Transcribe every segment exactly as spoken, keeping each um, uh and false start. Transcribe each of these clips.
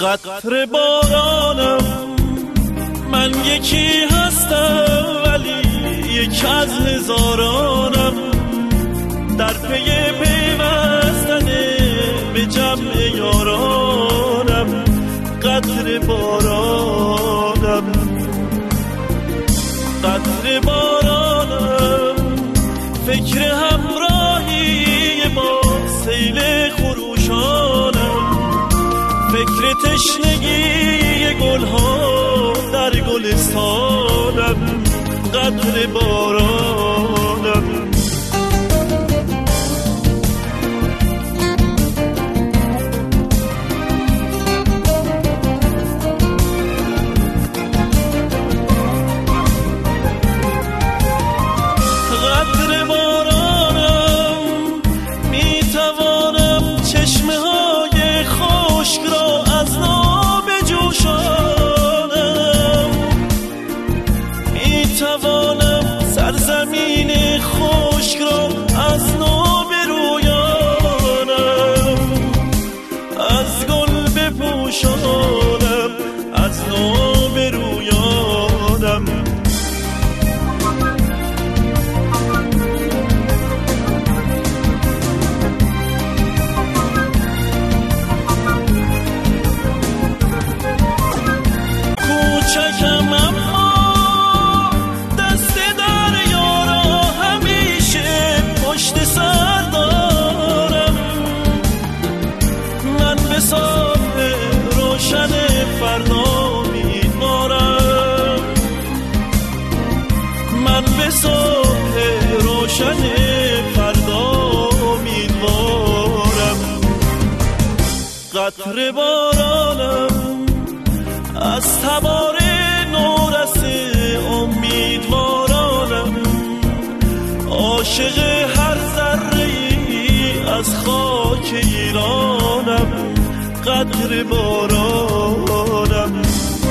قطره بارانم، من یکی هستم ولی یک از هزارانم، در پی پیوستن به جمع یارانم، قطره بارانم، قطره بارانم، فکر همراهی با سیل خروشانم، فکر تشنگی گلها در گلستانم، قطره بارانم. قطره بارانم، میتوانم چشمه های خشک را از ناب جوشانم، میتوانم سرزمین خشک را از ناب رویانم، از گل بپوشانم، از ناب رویانم. کوچکم اما دست دریا را همیشه پشت سر دارم، من به صبح روشن فردا می‌نارم، من به صبح روشن فردا می‌نارم. قطره بارانم، از تبار نورس امیدوارانم، عاشق هر ذره‌ای از خاک ایرانم، قطره بارانم.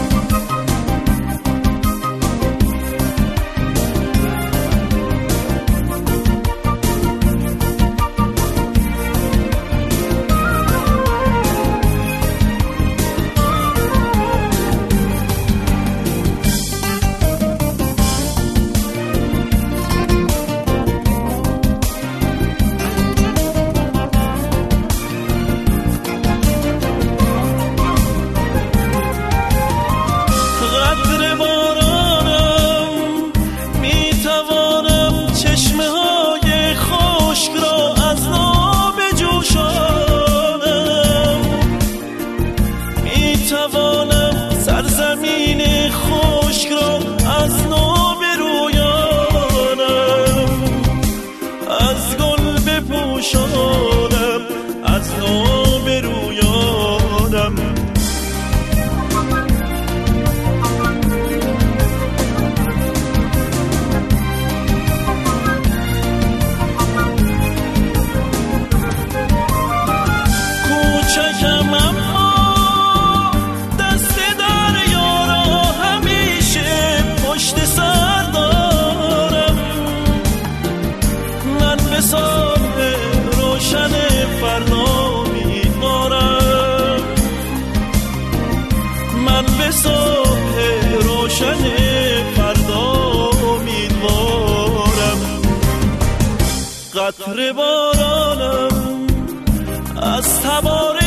میتوانم سرزمین خشک را از ناب رویانم، از گل بپوشانم، از ناب رویانم. کوچکم اما دست دریا را همیشه پشت سر دارم، من به صبح روشن فردا می‌نارم، من به صبح روشن فردا می‌نارم. قطره بارانم، از تبار